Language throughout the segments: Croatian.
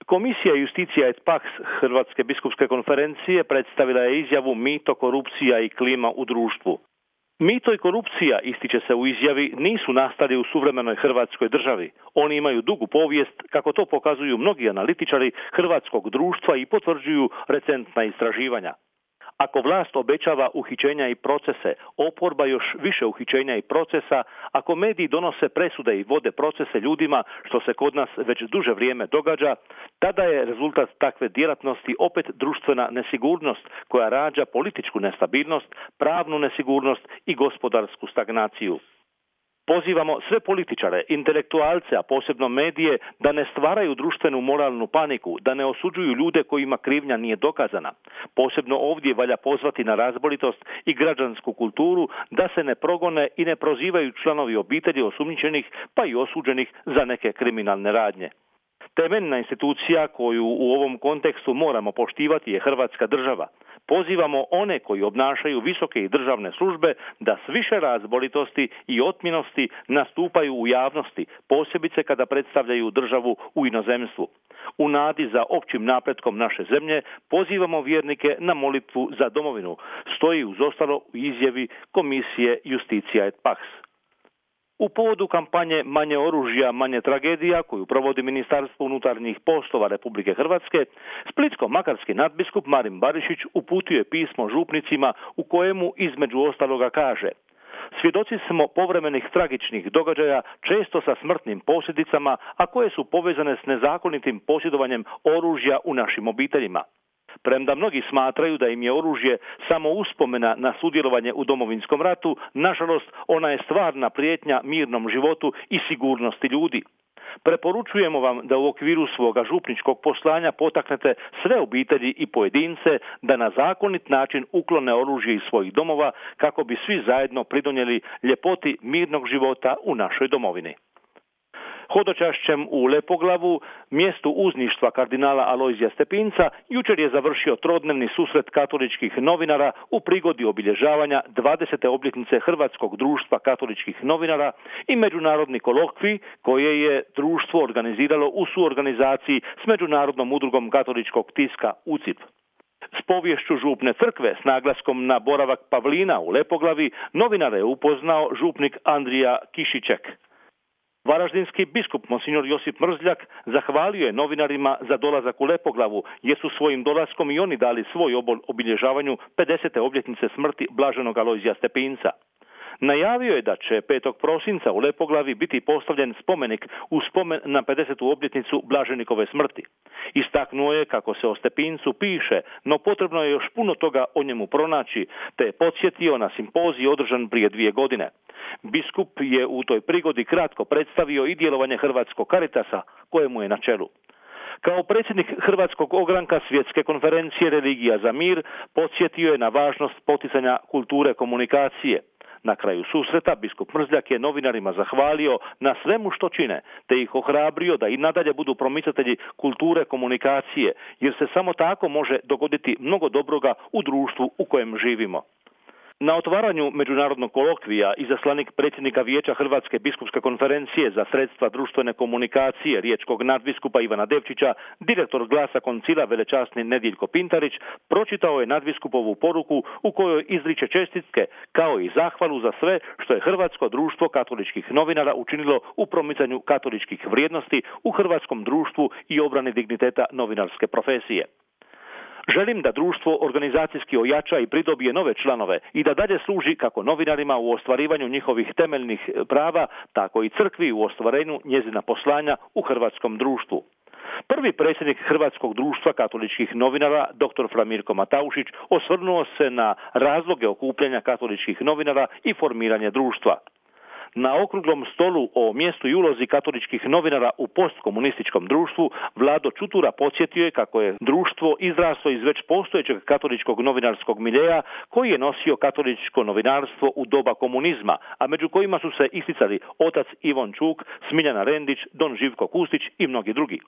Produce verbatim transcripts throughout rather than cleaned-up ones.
Komisija Justicija et Pax Hrvatske biskupske konferencije predstavila je izjavu Mito, korupcija i klima u društvu. Mito i korupcija, ističe se u izjavi, nisu nastali u suvremenoj Hrvatskoj državi. Oni imaju dugu povijest, kako to pokazuju mnogi analitičari hrvatskog društva i potvrđuju recentna istraživanja. Ako vlast obećava uhićenja i procese, oporba još više uhićenja i procesa, ako mediji donose presude i vode procese ljudima, što se kod nas već duže vrijeme događa, tada je rezultat takve djelatnosti opet društvena nesigurnost koja rađa političku nestabilnost, pravnu nesigurnost i gospodarsku stagnaciju. Pozivamo sve političare, intelektualce, a posebno medije, da ne stvaraju društvenu moralnu paniku, da ne osuđuju ljude kojima krivnja nije dokazana. Posebno ovdje valja pozvati na razboritost i građansku kulturu, da se ne progone i ne prozivaju članovi obitelji osumnjičenih pa i osuđenih za neke kriminalne radnje. Temeljna institucija koju u ovom kontekstu moramo poštivati je Hrvatska država. Pozivamo one koji obnašaju visoke i državne službe da s više razboritosti i otmjenosti nastupaju u javnosti, posebice kada predstavljaju državu u inozemstvu. U nadi za općim napretkom naše zemlje pozivamo vjernike na molitvu za domovinu, stoji uz ostalo u izjavi Komisije Justicija et Pax. U povodu kampanje Manje oružja, manje tragedija koju provodi Ministarstvo unutarnjih poslova Republike Hrvatske, splitsko-makarski nadbiskup Marin Barišić uputio je pismo župnicima u kojemu između ostaloga kaže: svjedoci smo povremenih tragičnih događaja, često sa smrtnim posljedicama, a koje su povezane s nezakonitim posjedovanjem oružja u našim obiteljima. Premda mnogi smatraju da im je oružje samo uspomena na sudjelovanje u Domovinskom ratu, nažalost ona je stvarna prijetnja mirnom životu i sigurnosti ljudi. Preporučujemo vam da u okviru svoga župničkog poslanja potaknete sve obitelji i pojedince da na zakonit način uklone oružje iz svojih domova kako bi svi zajedno pridonijeli ljepoti mirnog života u našoj domovini. Hodočašćem u Lepoglavu, mjestu uzništva kardinala Alojzija Stepinca, jučer je završio trodnevni susret katoličkih novinara u prigodi obilježavanja dvadesete obljetnice Hrvatskog društva katoličkih novinara i međunarodni kolokvij koje je društvo organiziralo u suorganizaciji s Međunarodnom udrugom katoličkog tiska U C I P. S povješću župne crkve s naglaskom na boravak Pavlina u Lepoglavi novinare je upoznao župnik Andrija Kišiček. Varaždinski biskup monsignor Josip Mrzljak zahvalio je novinarima za dolazak u Lepoglavu, jer su svojim dolaskom i oni dali svoj obol obilježavanju pedesete obljetnice smrti blaženog Alojzija Stepinca. Najavio je da će petog prosinca u Lepoglavi biti postavljen spomenik u spomen na pedesetu obljetnicu blaženikove smrti. Istaknuo je kako se o Stepincu piše, no potrebno je još puno toga o njemu pronaći, te je podsjetio na simpozij održan prije dvije godine. Biskup je u toj prigodi kratko predstavio i djelovanje Hrvatskog Caritasa, kojemu je na čelu. Kao predsjednik Hrvatskog ogranka Svjetske konferencije Religija za mir podsjetio je na važnost poticanja kulture komunikacije. Na kraju susreta biskup Mrzljak je novinarima zahvalio na svemu što čine, te ih ohrabrio da i nadalje budu promicatelji kulture komunikacije, jer se samo tako može dogoditi mnogo dobroga u društvu u kojem živimo. Na otvaranju međunarodnog kolokvija izaslanik predsjednika Vijeća Hrvatske biskupske konferencije za sredstva društvene komunikacije riječkog nadbiskupa Ivana Devčića, direktor Glasa koncila velečasni Nedjeljko Pintarić, pročitao je nadbiskupovu poruku u kojoj izriče čestitke kao i zahvalu za sve što je Hrvatsko društvo katoličkih novinara učinilo u promicanju katoličkih vrijednosti u hrvatskom društvu i obrani digniteta novinarske profesije. Želim da društvo organizacijski ojača i pridobije nove članove i da dalje služi kako novinarima u ostvarivanju njihovih temeljnih prava, tako i crkvi u ostvarenju njezina poslanja u hrvatskom društvu. Prvi predsjednik Hrvatskog društva katoličkih novinara, dr. Framirko Mataušić, osvrnuo se na razloge okupljanja katoličkih novinara i formiranje društva. Na okruglom stolu o mjestu i ulozi katoličkih novinara u postkomunističkom društvu Vlado Čutura podsjetio je kako je društvo izraslo iz već postojećeg katoličkog novinarskog miljeja koji je nosio katoličko novinarstvo u doba komunizma, a među kojima su se isticali otac Ivon Čuk, Smiljana Rendić, don Živko Kustić i mnogi drugi.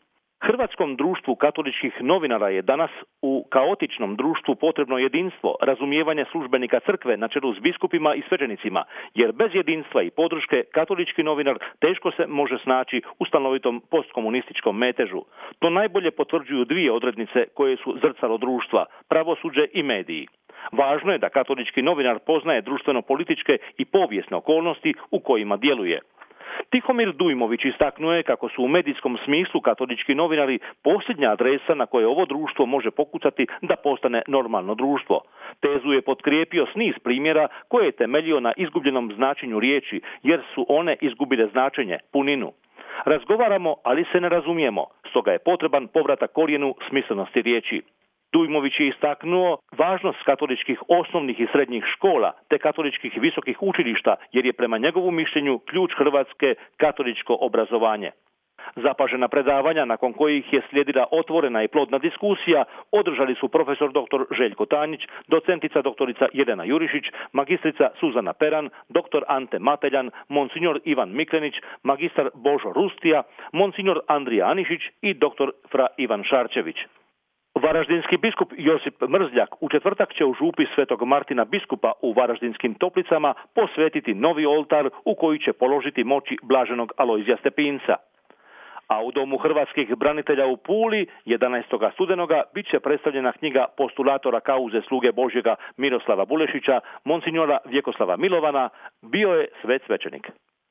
Hrvatskom društvu katoličkih novinara je danas u kaotičnom društvu potrebno jedinstvo, razumijevanje službenika crkve na čelu s biskupima i svećenicima, jer bez jedinstva i podrške katolički novinar teško se može snaći u stanovitom postkomunističkom metežu. To najbolje potvrđuju dvije odrednice koje su zrcalo društva, pravosuđe i mediji. Važno je da katolički novinar poznaje društveno-političke i povijesne okolnosti u kojima djeluje. Tihomir Dujmović istaknuo je kako su u medijskom smislu katolički novinari posljednja adresa na koje ovo društvo može pokucati da postane normalno društvo. Tezu je potkrijepio s niz primjera koje je temeljio na izgubljenom značenju riječi, jer su one izgubile značenje, puninu. Razgovaramo, ali se ne razumijemo, stoga je potreban povratak korijenu smislenosti riječi. Dujmović je istaknuo važnost katoličkih osnovnih i srednjih škola te katoličkih visokih učilišta, jer je prema njegovu mišljenju ključ Hrvatske katoličko obrazovanje. Zapažena predavanja, nakon kojih je slijedila otvorena i plodna diskusija, održali su profesor doktor Željko Tanjić, docentica doktorica Jelena Jurišić, magistrica Suzana Peran, doktor Ante Mateljan, monsignor Ivan Miklenić, magistar Božo Rustija, monsignor Andrija Anišić i doktor fra Ivan Šarčević. Varaždinski biskup Josip Mrzljak u četvrtak će u župi Svetog Martina biskupa u Varaždinskim Toplicama posvetiti novi oltar u koji će položiti moći blaženog Alojzija Stepinca. A u Domu hrvatskih branitelja u Puli jedanaestog studenoga bit će predstavljena knjiga postulatora kauze sluge Božjega Miroslava Bulešića, monsignora Vjekoslava Milovana, bio je svet svećenik.